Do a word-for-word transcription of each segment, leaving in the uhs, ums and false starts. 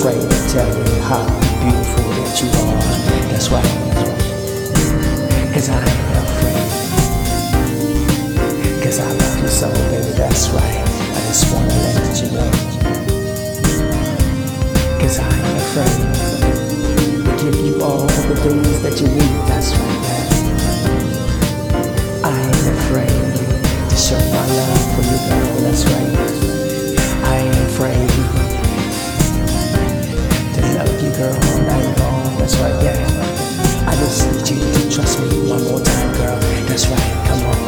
afraid to tell you how beautiful that you are. That's right. Cause I ain't afraid. Cause I love you so, baby, that's right. I just wanna let you know. Cause I ain't afraid to give you all the things that you need. That's right, yeah. I ain't afraid to show my love for you, girl. That's right. I ain't afraid to love you, girl, all night long. That's right, yeah. I just need you to trust me one more time, girl. That's right, come on.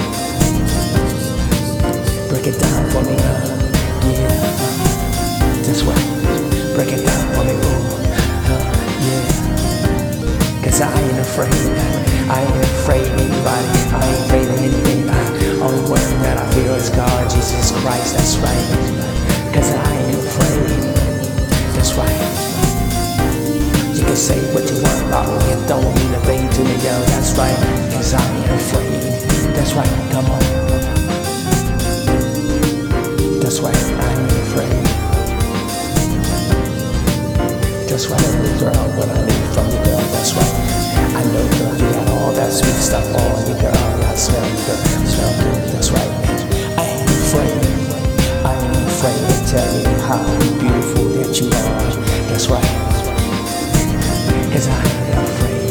Break it down for me, huh? Yeah, uh, that's right. Break it down for me, ooh, huh? Yeah. Cause I ain't afraid. I ain't afraid of anybody. I ain't afraid of anything. I, only one that I feel is God, Jesus Christ. That's right. Cause I ain't afraid. That's right. You can say what you want about me, it don't mean a thing to me, yo. That's right. Cause I ain't afraid. That's right. Come on. That's right. I ain't afraid. That's right, girl, what I need from you, girl, that's right. I know, girl, you got all that sweet stuff on you, girl. I smell you, girl, smell good, that's right. I ain't afraid, I ain't afraid to tell you how beautiful that you are. That's right. Cause I ain't afraid.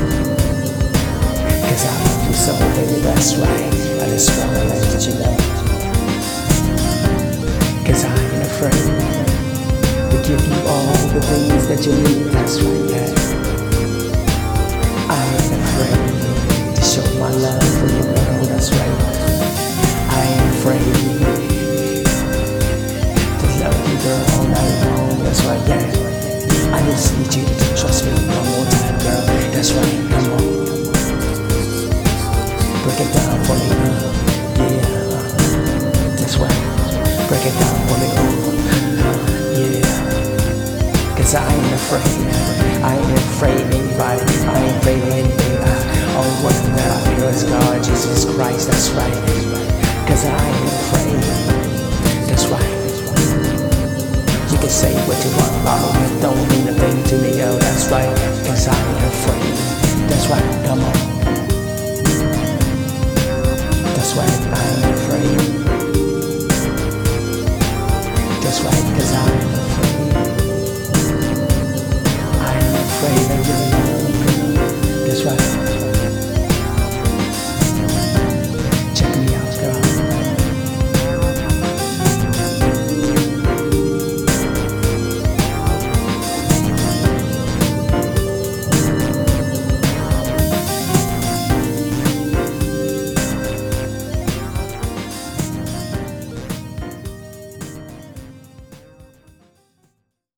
Cause I love you so, baby, that's right. I just wanna let you know. Cause I ain't afraid to give you all the things that you need. That's right, yeah. I ain't afraid to show my love for you, girl. That's right. I ain't afraid to love you, girl, all night long. That's right, yeah. I just need you to trust me one more time, girl. That's right, come on. Break it down for me, huh? Yeah, uh, that's right. Break it down for me, ooh, huh? Yeah. Cause I ain't afraid, I ain't afraid of anybody, I ain't afraid of anything. I, only one that I feel is God, Jesus Christ, that's right. Cause I ain't afraid, that's right. You can say what you want about me, it don't mean a thing to me, yo, that's right. Cause I ain't afraid, that's right, come on. That's right, I ain't afraid. That's right, cause I ain't